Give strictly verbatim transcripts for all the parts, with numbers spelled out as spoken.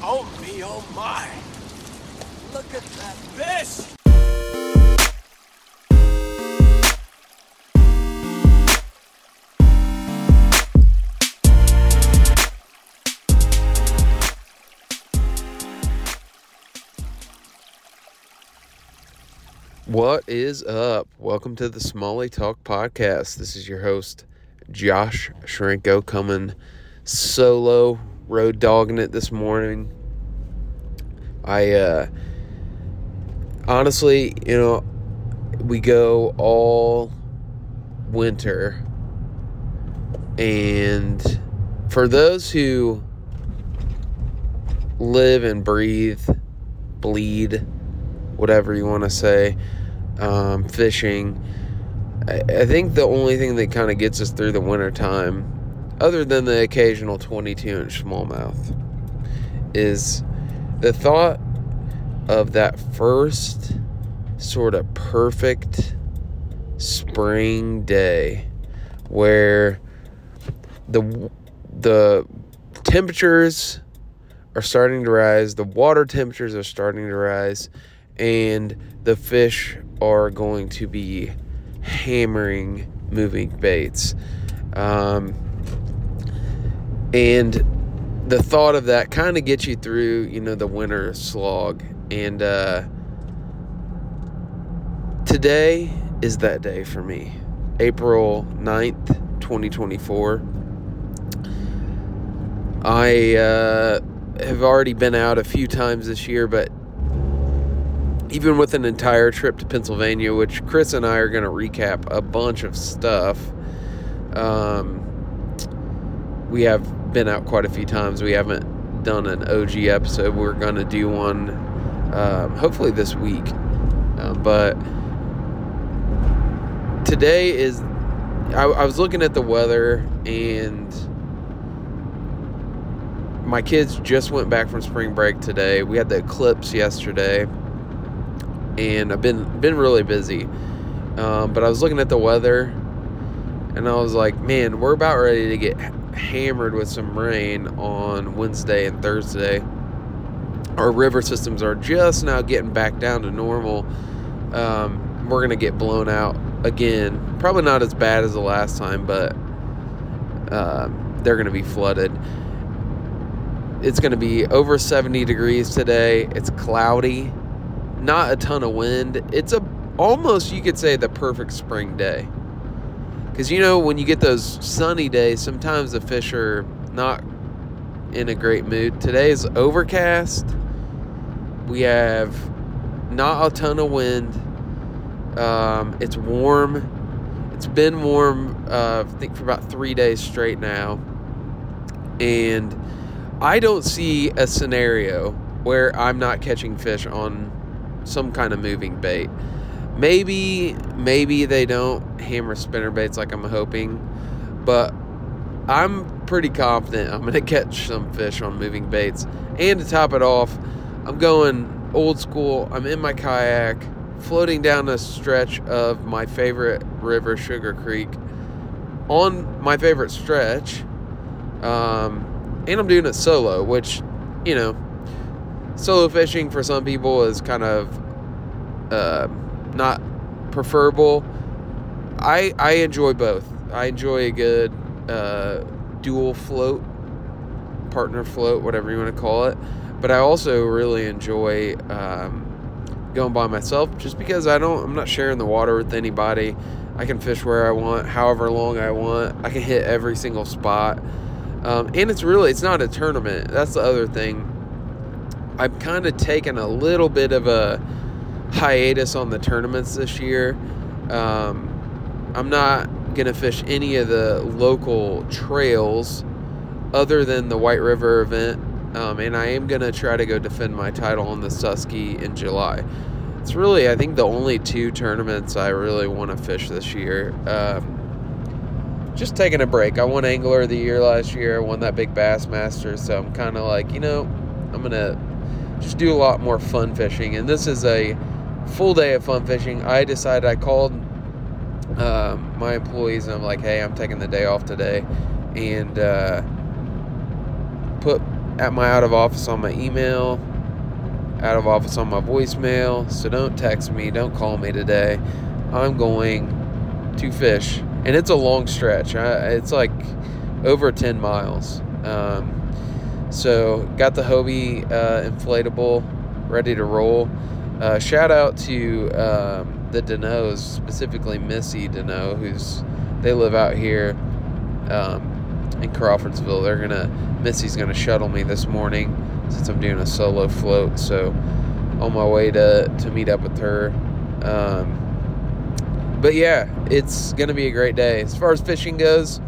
Oh me, oh my! Look at that fish! What is up? Welcome to the Smalley Talk Podcast. This is your host, Josh Shrenko, coming solo, road dogging it this morning. I, uh, honestly, you know, we go all winter, and for those who live and breathe, bleed, whatever you want to say, um, fishing, I, I think the only thing that kind of gets us through the winter time, other than the occasional twenty-two inch smallmouth, is the thought of that first sort of perfect spring day where the the temperatures are starting to rise, the water temperatures are starting to rise, and the fish are going to be hammering moving baits. Um, and the thought of that kind of gets you through, you know, the winter slog. And uh, today is that day for me. April ninth, twenty twenty-four. I uh, have already been out a few times this year, but even with an entire trip to Pennsylvania, which Chris and I are going to recap a bunch of stuff, um, we have been out quite a few times. We haven't done an O G episode. We're going to do one um, hopefully this week. Um, but today is, I, I was looking at the weather, and my kids just went back from spring break today. We had the eclipse yesterday, and I've been been really busy. Um, but I was looking at the weather, and I was like, man, we're about ready to get hammered with some rain on Wednesday and Thursday. Our river systems are just now getting back down to normal. Um, we're going to get blown out again. Probably not as bad as the last time, but uh, they're going to be flooded. It's going to be over seventy degrees today. It's cloudy. Not a ton of wind. It's a almost, you could say, the perfect spring day. Because, you know, when you get those sunny days, sometimes the fish are not in a great mood. Today is overcast. We have not a ton of wind. Um, it's warm. It's been warm, uh, I think, for about three days straight now. And I don't see a scenario where I'm not catching fish on some kind of moving bait. Maybe, maybe they don't hammer spinner baits like I'm hoping, but I'm pretty confident I'm going to catch some fish on moving baits. And to top it off, I'm going old school. I'm in my kayak, floating down a stretch of my favorite river, Sugar Creek, on my favorite stretch, um, and I'm doing it solo, which, you know, solo fishing for some people is kind of uh, not preferable. I I enjoy both. I enjoy a good uh, dual float, partner float, whatever you want to call it. But I also really enjoy um, going by myself, just because I don't. I'm not sharing the water with anybody. I can fish where I want, however long I want. I can hit every single spot, um, and it's really it's not a tournament. That's the other thing. I'm kind of taking a little bit of a hiatus on the tournaments this year. Um, I'm not going to fish any of the local trails other than the White River event. Um, and I am going to try to go defend my title on the Susky in July. It's really, I think, the only two tournaments I really want to fish this year. Um, just taking a break. I won Angler of the Year last year. I won that big Bassmaster. So I'm kind of like, you know, I'm going to just do a lot more fun fishing. And this is a full day of fun fishing. I decided, I called um, my employees and I'm like, hey, I'm taking the day off today. And uh, put at my out of office on my email, out of office on my voicemail. So don't text me, don't call me today. I'm going to fish, and it's a long stretch. I, it's like over ten miles. Um, so got the Hobie uh, inflatable ready to roll. Uh, shout out to um, the Deneaus, specifically Missy Deneau, who's they live out here um, in Crawfordsville. They're gonna Missy's gonna shuttle me this morning since I'm doing a solo float. So on my way to to meet up with her. Um, but yeah, it's gonna be a great day. As far as fishing goes,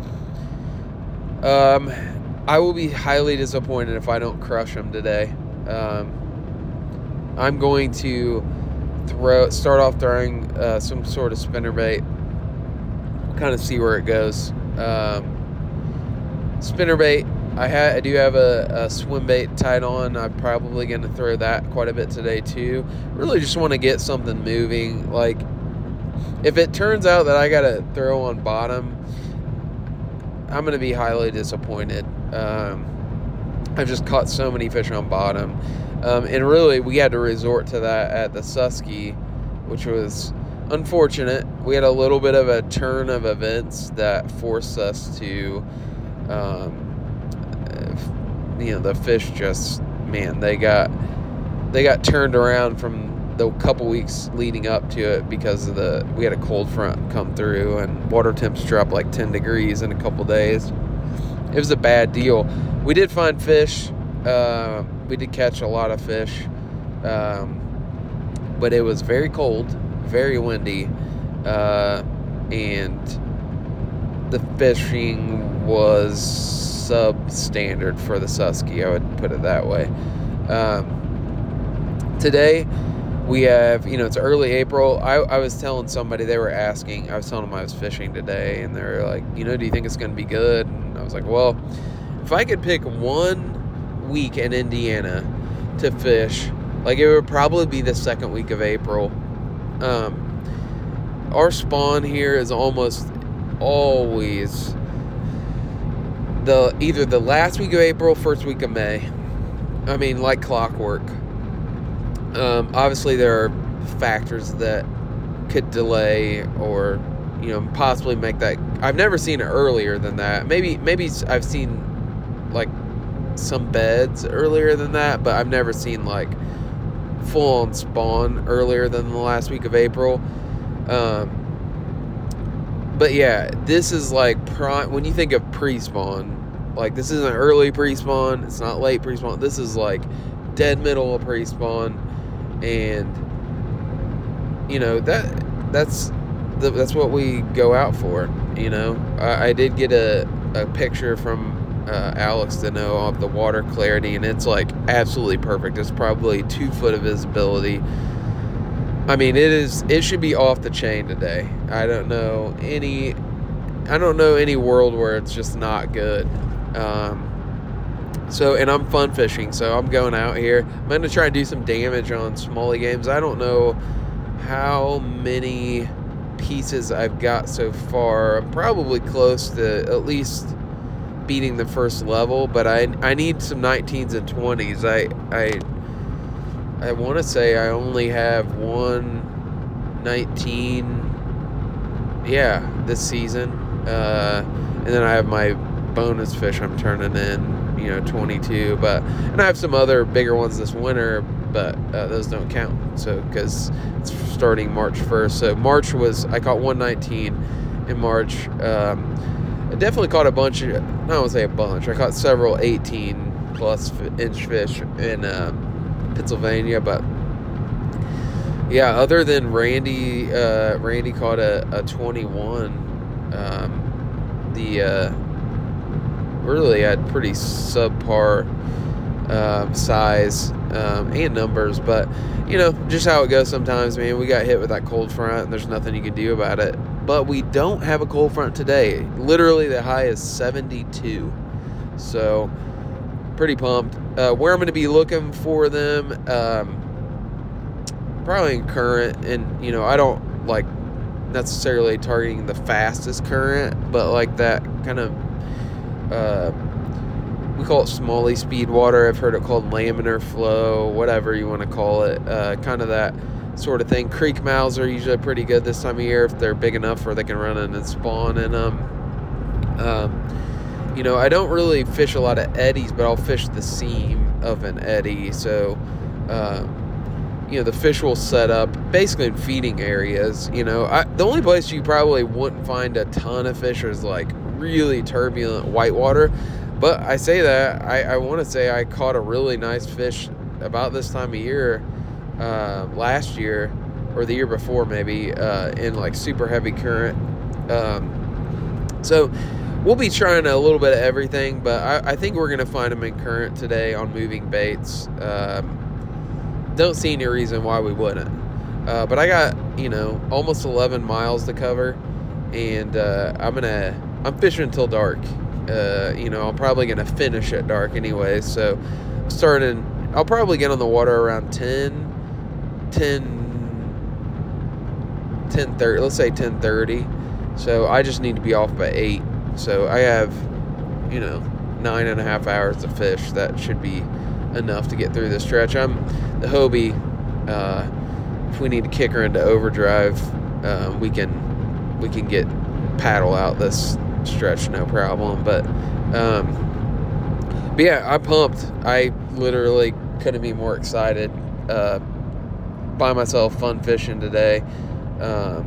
um, I will be highly disappointed if I don't crush them today. Um, I'm going to throw start off throwing uh, some sort of spinnerbait. Kind of see where it goes. Um, spinnerbait. I ha- I do have a, a swim bait tied on. I'm probably going to throw that quite a bit today too. Really just want to get something moving. Like, if it turns out that I got to throw on bottom, I'm going to be highly disappointed. Um, I've just caught so many fish on bottom. Um, and really, we had to resort to that at the Susky, which was unfortunate. We had a little bit of a turn of events that forced us to, um, you know, the fish just, man, they got they got turned around from the couple weeks leading up to it because of the we had a cold front come through and water temps dropped like ten degrees in a couple days. It was a bad deal. We did find fish. Uh, we did catch a lot of fish, um, but it was very cold, very windy, uh, and the fishing was substandard for the Susky, I would put it that way. Um, today, we have, you know, it's early April. I, I was telling somebody, they were asking, I was telling them I was fishing today, and they were like, you know, do you think it's going to be good? And I was like, well, if I could pick one week in Indiana to fish, like, it would probably be the second week of April. Um, our spawn here is almost always the either the last week of April, first week of May. I mean, like clockwork. Um, obviously, there are factors that could delay or, you know, possibly make that. I've never seen it earlier than that. Maybe, maybe I've seen like some beds earlier than that, but I've never seen like full on spawn earlier than the last week of April. Um, but yeah, this is like prime. When you think of pre-spawn, like, this isn't early pre-spawn. It's not late pre-spawn. This is like dead middle of pre-spawn, and you know that that's the, that's what we go out for. You know, I, I did get a a picture from Uh, Alex Deneau of the water clarity, and it's like absolutely perfect. It's probably two foot of visibility. I mean, it is. It should be off the chain today. I don't know any. I don't know any world where it's just not good. Um, so, and I'm fun fishing, so I'm going out here. I'm going to try and do some damage on smallie games. I don't know how many pieces I've got so far. I'm probably close to at least beating the first level, but I I need some nineteens and twenties. I I I want to say I only have one nineteen, yeah, this season, uh, and then I have my bonus fish I'm turning in, you know, twenty-two. But and I have some other bigger ones this winter, but uh, those don't count. So because it's starting March first. So March was I caught one nineteen in March. Um, I definitely caught a bunch of, I don't want to say a bunch, I caught several eighteen plus inch fish in uh, Pennsylvania, but yeah, other than Randy, uh, Randy caught a, a twenty-one, um, the, uh, really had pretty subpar um, size um, and numbers, but you know, just how it goes sometimes, man. We got hit with that cold front, and there's nothing you can do about it. But we don't have a cold front today. Literally, the high is seventy-two. So, pretty pumped. Uh, where I'm going to be looking for them, um, probably in current. And, you know, I don't like necessarily targeting the fastest current, but like that kind of uh, we call it Smalley speed water. I've heard it called laminar flow, whatever you want to call it. Uh, kind of that sort of thing. Creek mouths are usually pretty good this time of year if they're big enough where they can run in and spawn in them. Um, you know, I don't really fish a lot of eddies, but I'll fish the seam of an eddy. So, uh, you know, the fish will set up basically in feeding areas. You know, I, the only place you probably wouldn't find a ton of fish is like really turbulent whitewater. But I say that, I, I want to say I caught a really nice fish about this time of year, uh, last year, or the year before maybe, uh, in like super heavy current. Um, so we'll be trying a little bit of everything, but I, I think we're going to find them in current today on moving baits. Um, don't see any reason why we wouldn't. Uh, but I got, you know, almost eleven miles to cover, and uh, I'm going to, I'm fishing until dark. Uh, you know, I'm probably going to finish at dark anyway. So starting, I'll probably get on the water around ten, ten, ten thirty, let's say ten thirty. So I just need to be off by eight. So I have, you know, nine and a half hours to fish. That should be enough to get through this stretch. I'm the Hobie. Uh, if we need to kick her into overdrive, uh, we can, we can get paddle out this stretch no problem. But um but yeah, I'm pumped. I literally couldn't be more excited. Uh by myself, fun fishing today. Um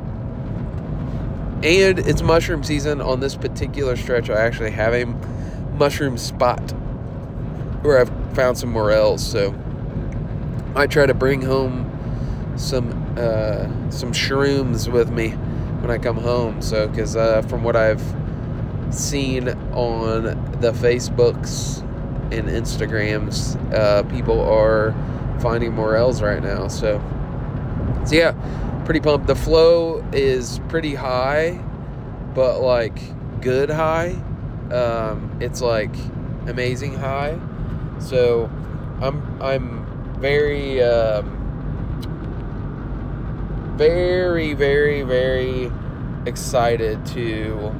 and it's mushroom season on this particular stretch. I actually have a mushroom spot where I've found some morels, so I try to bring home some uh some shrooms with me when I come home. So because uh, from what I've seen on the Facebooks and Instagrams, uh, people are finding morels right now. So, so yeah, pretty pumped. The flow is pretty high, but like good high. Um, it's like amazing high. So I'm I'm very um, very very very excited to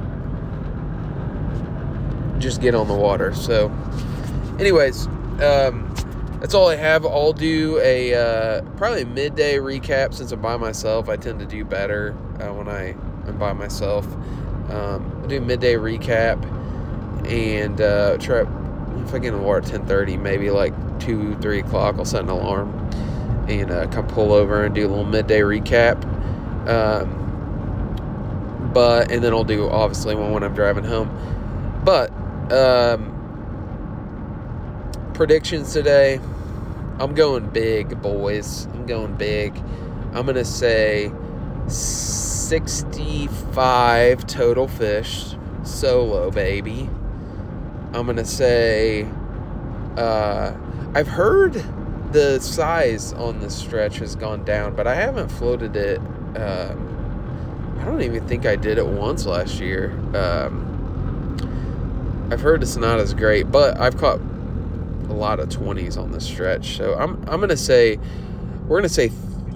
just get on the water. So anyways, um that's all I have. I'll do a uh probably a midday recap. Since I'm by myself, I tend to do better uh, when I am by myself. um I'll do a midday recap, and uh try, if I get in the water at ten thirty, maybe like two three o'clock, I'll set an alarm and uh, come pull over and do a little midday recap. Um, but, and then I'll do obviously one when I'm driving home. But, um, predictions today, I'm going big, boys. I'm going big. I'm going to say sixty-five total fish, solo, baby. I'm going to say, uh, I've heard the size on this stretch has gone down, but I haven't floated it. Um, I don't even think I did it once last year. Um, I've heard it's not as great, but I've caught a lot of twenties on this stretch. So I'm I'm gonna say we're gonna say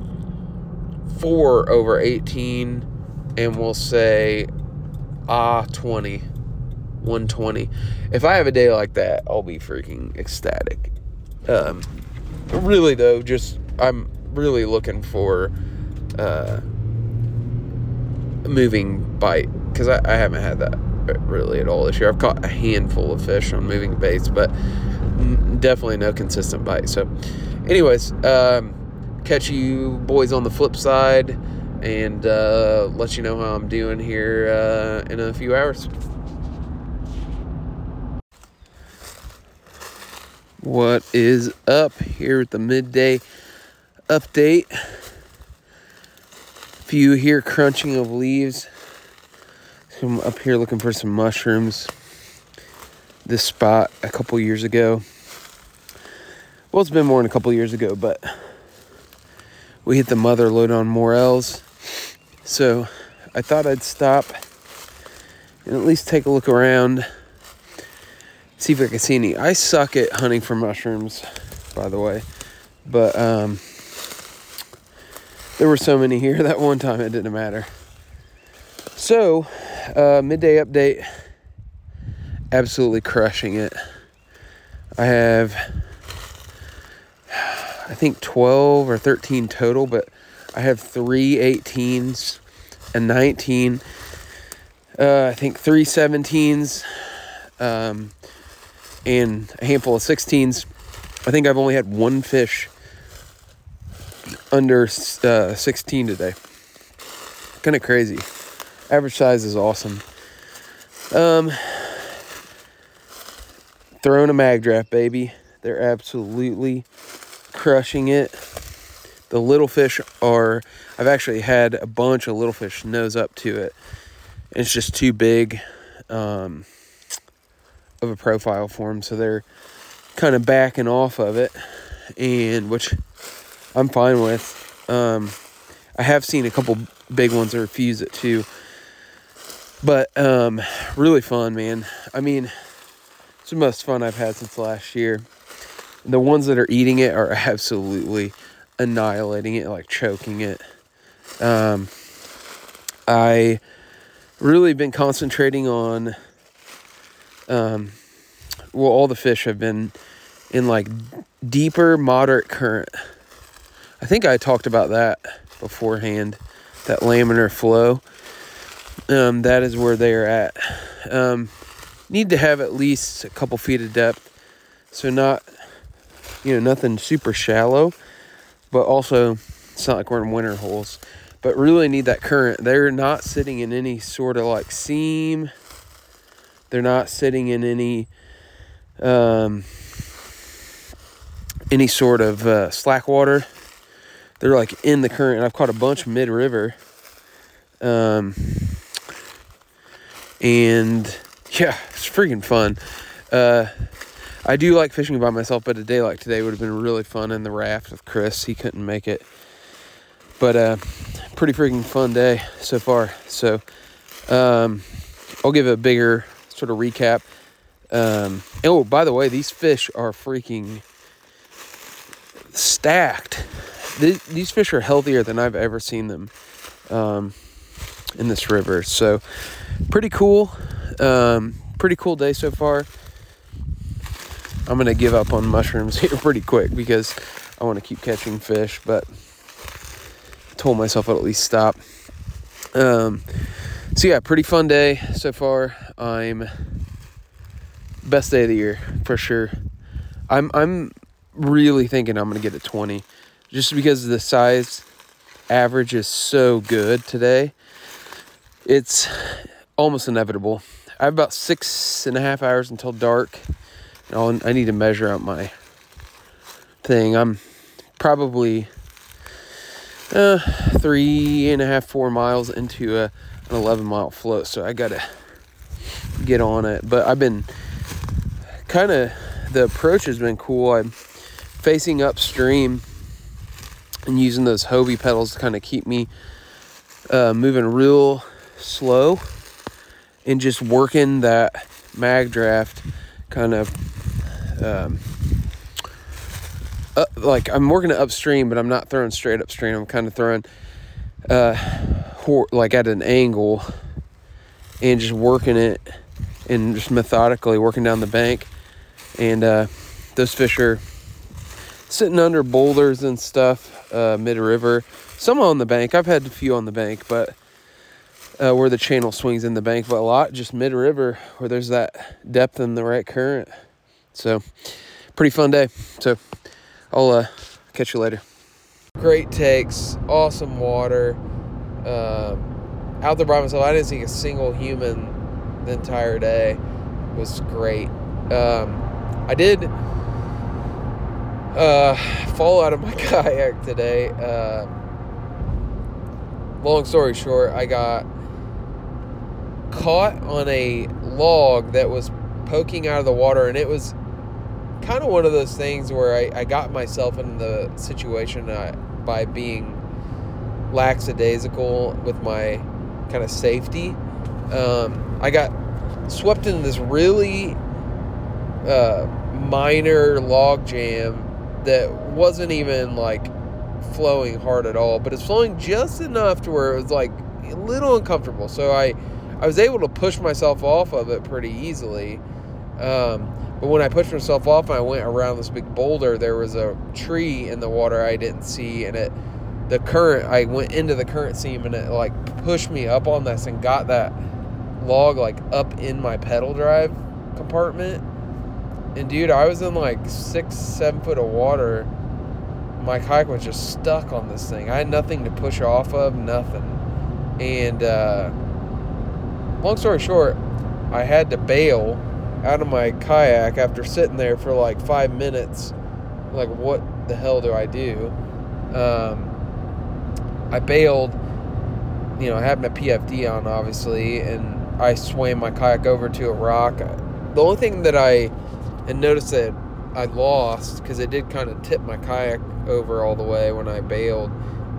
four over eighteen, and we'll say ah twenty, one twenty. If I have a day like that, I'll be freaking ecstatic. Um, really though, just I'm really looking for uh, a moving bite, because I, I haven't had that really at all this year. I've caught a handful of fish on moving baits, but n- definitely no consistent bite. So anyways, um, catch you boys on the flip side, and uh, let you know how I'm doing here uh, in a few hours. What is up here with the midday update? If you hear crunching of leaves, I'm up here looking for some mushrooms. This spot a couple years ago, well, it's been more than a couple years ago, but we hit the mother load on morels. So I thought I'd stop and at least take a look around, see if I can see any. I suck at hunting for mushrooms, by the way, but um, there were so many here that one time it didn't matter. So, uh, midday update, absolutely crushing it. I have, I think, twelve or thirteen total, but I have three eighteens, a nineteen, uh, I think three seventeens, um, and a handful of sixteens. I think I've only had one fish under uh, sixteen today. Kind of crazy. Average size is awesome. Um, throwing a mag draft, baby. They're absolutely crushing it. The little fish are, I've actually had a bunch of little fish nose up to it. It's just too big um, of a profile for them, so they're kind of backing off of it, and which I'm fine with. Um, I have seen a couple big ones that refuse it too, but um, really fun, man. I mean, it's the most fun I've had since last year. And the ones that are eating it are absolutely annihilating it, like choking it. Um, I really been concentrating on, um, well, all the fish have been in like deeper, moderate current. I think I talked about that beforehand, that laminar flow. Um, that is where they are at. Um, need to have at least a couple feet of depth, so not, you know, nothing super shallow, but also it's not like we're in winter holes, but really need that current. They're not sitting in any sort of like seam. They're not sitting in any, um, any sort of uh, slack water. They're like in the current. I've caught a bunch mid-river. Um, and yeah, it's freaking fun. Uh, I do like fishing by myself, but a day like today would have been really fun in the raft with Chris. He couldn't make it. But uh, pretty freaking fun day so far. So um, I'll give a bigger sort of recap. Um, oh, by the way, these fish are freaking stacked. These, these fish are healthier than I've ever seen them um, in this river. So pretty cool. Um, pretty cool day so far. I'm going to give up on mushrooms here pretty quick because I want to keep catching fish, but I told myself I'd at least stop. Um, so yeah, pretty fun day so far. I'm best day of the year for sure. I'm, I'm really thinking I'm going to get a twenty just because the size average is so good today. It's almost inevitable. I have about six and a half hours until dark. I'll, I need to measure out my thing. I'm probably uh, three and a half, four miles into a, an eleven mile float. So I got to get on it. But I've been kind of, the approach has been cool. I'm facing upstream and using those Hobie pedals to kind of keep me uh, moving real slow and just working that mag draft kind of um, up, like I'm working it upstream, but I'm not throwing straight upstream. I'm kind of throwing uh, hor- like at an angle and just working it and just methodically working down the bank. And uh, those fish are sitting under boulders and stuff uh, mid-river. Some on the bank. I've had a few on the bank, but uh, where the channel swings in the bank, but a lot just mid-river where there's that depth in the right current. So pretty fun day. So I'll uh, catch you later. Great takes, awesome water. Um, out there by myself, I didn't see a single human the entire day. It was great. Um, I did uh, fall out of my kayak today. Uh, long story short, I got caught on a log that was poking out of the water, and it was kind of one of those things where I, I got myself in the situation uh, by being lackadaisical with my kind of safety. Um, I got swept into this really uh, minor log jam that wasn't even like flowing hard at all, but it's flowing just enough to where it was like a little uncomfortable. So I, I was able to push myself off of it pretty easily. Um, but when I pushed myself off and I went around this big boulder, there was a tree in the water I didn't see, and it, the current, I went into the current seam, and it like pushed me up on this and got that log like up in my pedal drive compartment. And dude, I was in like six, seven foot of water. My kayak was just stuck on this thing. I had nothing to push off of, nothing. And uh, long story short, I had to bail out of my kayak after sitting there for like five minutes. Like, what the hell do I do? Um, I bailed, you know, I had my P F D on, obviously, and I swam my kayak over to a rock. The only thing that I had noticed that I lost, because it did kind of tip my kayak over all the way when I bailed,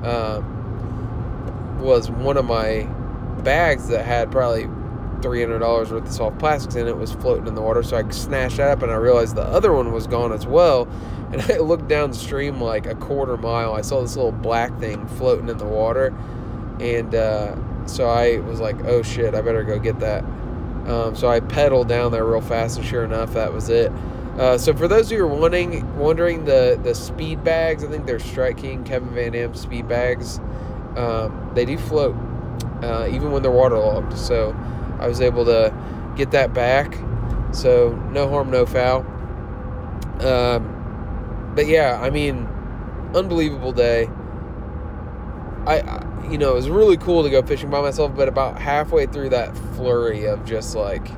um, was one of my bags that had probably three hundred dollars worth of soft plastics in it was floating in the water. So I snatched that up, and I realized the other one was gone as well. And I looked downstream like a quarter mile. I saw this little black thing floating in the water. And uh, so I was like, oh shit, I better go get that. Um, so I pedaled down there real fast, and sure enough, that was it. Uh, so for those of you who are wondering, wondering the, the speed bags, I think they're Strike King, Kevin Van Dam speed bags. Um, they do float, uh, even when they're waterlogged. So I was able to get that back. So no harm, no foul. Um, but yeah, I mean, unbelievable day. I, I, you know, it was really cool to go fishing by myself, but about halfway through that flurry of just like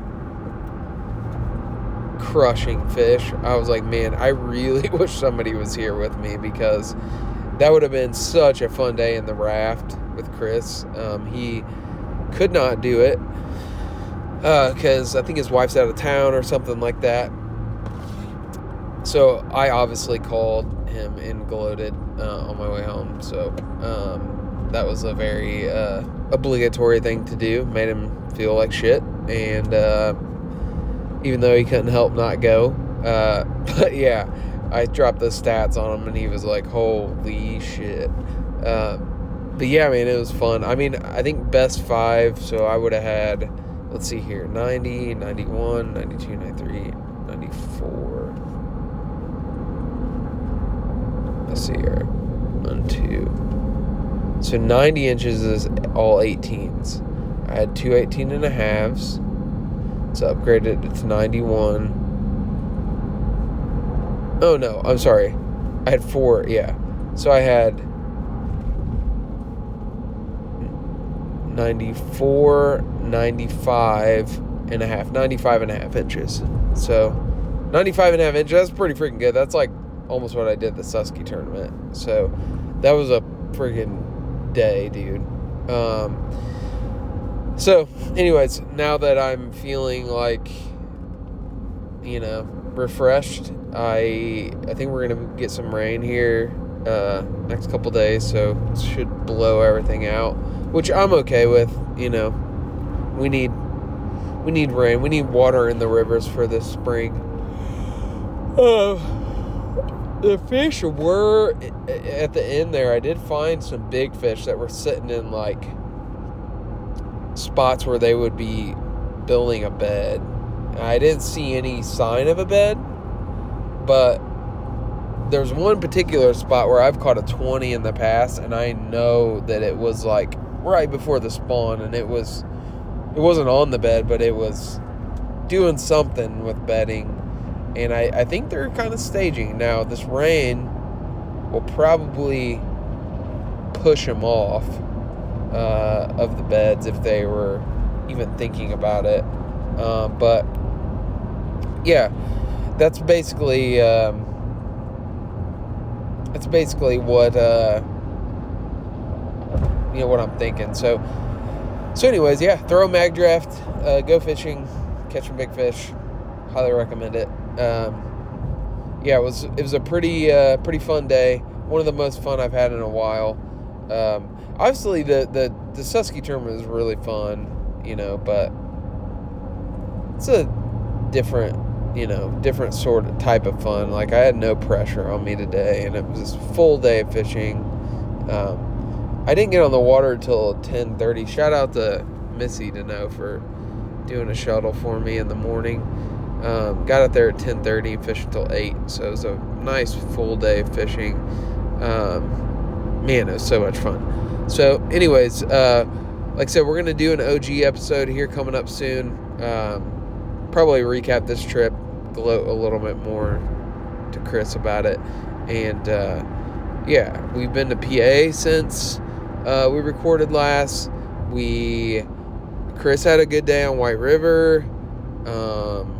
crushing fish, I was like, man, I really wish somebody was here with me, because that would have been such a fun day in the raft with Chris. Um, he could not do it because uh, I think his wife's out of town or something like that. So I obviously called him and gloated uh, on my way home. So um, that was a very uh, obligatory thing to do. Made him feel like shit. And uh, even though he couldn't help not go. Uh, but yeah, I dropped the stats on him, and he was like, holy shit. Uh, but yeah, I mean, it was fun. I mean, I think best five. So I would have had, let's see here, ninety, ninety-one, ninety-two, ninety-three, ninety-four. Let's see here. One, two. So ninety inches is all eighteens. I had two eighteen and a halves. So upgraded it to ninety-one. Oh no, I'm sorry. I had four, yeah. So I had ninety-four, ninety-five and a half, ninety-five and a half inches. So ninety-five and a half inches, that's pretty freaking good. That's like almost what I did the Susky tournament. So that was a freaking day, dude. Um, so anyways, now that I'm feeling like, you know, refreshed, I I think we're gonna get some rain here uh, next couple days, so it should blow everything out, which I'm okay with. You know, we need we need rain, we need water in the rivers for this spring. Uh, the fish were at the end there. I did find some big fish that were sitting in like spots where they would be building a bed. I didn't see any sign of a bed, but there's one particular spot where I've caught a twenty in the past, and I know that it was like right before the spawn, and it was it wasn't on the bed, but it was doing something with bedding. And I, I think they're kind of staging. Now, this rain will probably push them off uh, of the beds if they were even thinking about it. Um, but, yeah, that's basically, um, that's basically what, uh, you know, what I'm thinking. So, so anyways, yeah, throw a mag draft, uh, go fishing, catch some big fish. Highly recommend it. Um, yeah, it was it was a pretty uh, pretty fun day. One of the most fun I've had in a while. Um, obviously, the, the the Susky tournament is really fun, you know, but it's a different, you know, different sort of type of fun. Like, I had no pressure on me today, and it was a full day of fishing. Um, I didn't get on the water until ten thirty. Shout out to Missy Deneau for doing a shuttle for me in the morning. Um, got out there at ten thirty, fished until eight, so it was a nice full day of fishing. Um, man, it was so much fun. So anyways, uh, like I said, we're going to do an O G episode here coming up soon. Um, probably recap this trip, gloat a little bit more to Chris about it. And uh, yeah, we've been to P A since uh, we recorded last. We, Chris had a good day on White River. Um,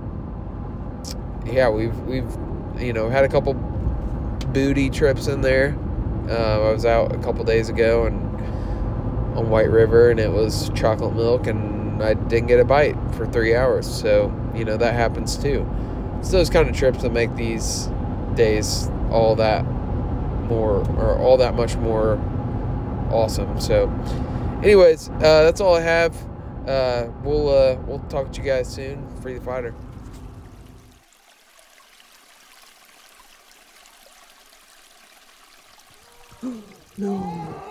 yeah, we've, we've, you know, had a couple booty trips in there. Uh, I was out a couple days ago and on White River, and it was chocolate milk, and I didn't get a bite for three hours. So, you know, that happens too. It's those kind of trips that make these days all that more, or all that much more awesome. So, anyways, uh, that's all I have. Uh, we'll uh, we'll talk to you guys soon. Free the Fighter. No.